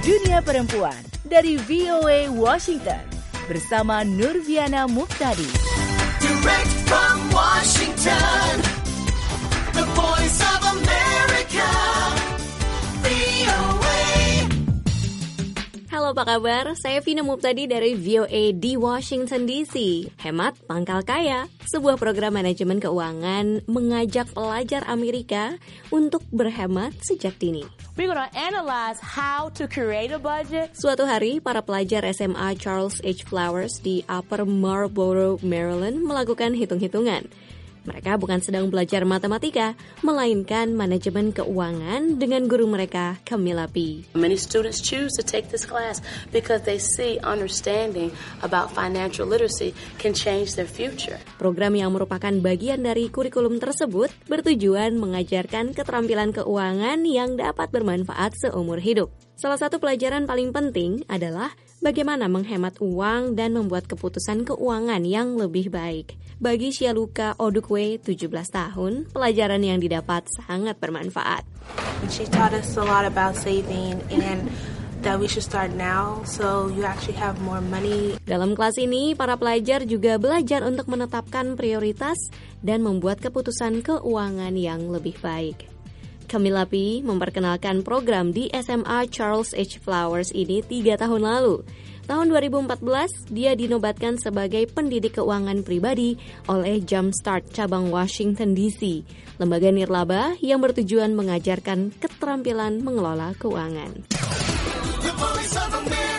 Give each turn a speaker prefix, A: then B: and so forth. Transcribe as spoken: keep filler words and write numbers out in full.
A: Dunia Perempuan dari V O A Washington bersama Nurviana Muftadi.
B: Direct from Washington, the voice of America, V O A.
C: Halo, apa kabar? Saya Vina Muftadi dari V O A di Washington D C. Hemat Pangkal Kaya, sebuah program manajemen keuangan mengajak pelajar Amerika untuk berhemat sejak dini.
D: We're gonna analyze how to create a budget.
C: Suatu hari, para pelajar S M A Charles H. Flowers di Upper Marlboro, Maryland melakukan hitung-hitungan. Mereka bukan sedang belajar matematika, melainkan manajemen keuangan dengan guru mereka, Camilla P.
E: Many students choose to take this class because they see understanding about financial literacy can change their future.
C: Program yang merupakan bagian dari kurikulum tersebut bertujuan mengajarkan keterampilan keuangan yang dapat bermanfaat seumur hidup. Salah satu pelajaran paling penting adalah bagaimana menghemat uang dan membuat keputusan keuangan yang lebih baik. Bagi Shialuka Odukwe, tujuh belas tahun, pelajaran yang didapat sangat bermanfaat.
F: She taught us a lot about saving and that we should start now so you actually have more money.
C: Dalam kelas ini, para pelajar juga belajar untuk menetapkan prioritas dan membuat keputusan keuangan yang lebih baik. Camilla P. memperkenalkan program di S M A Charles H. Flowers ini tiga tahun lalu. Tahun dua ribu empat belas, dia dinobatkan sebagai pendidik keuangan pribadi oleh Jumpstart cabang Washington D C, lembaga nirlaba yang bertujuan mengajarkan keterampilan mengelola keuangan.
B: The voice of America.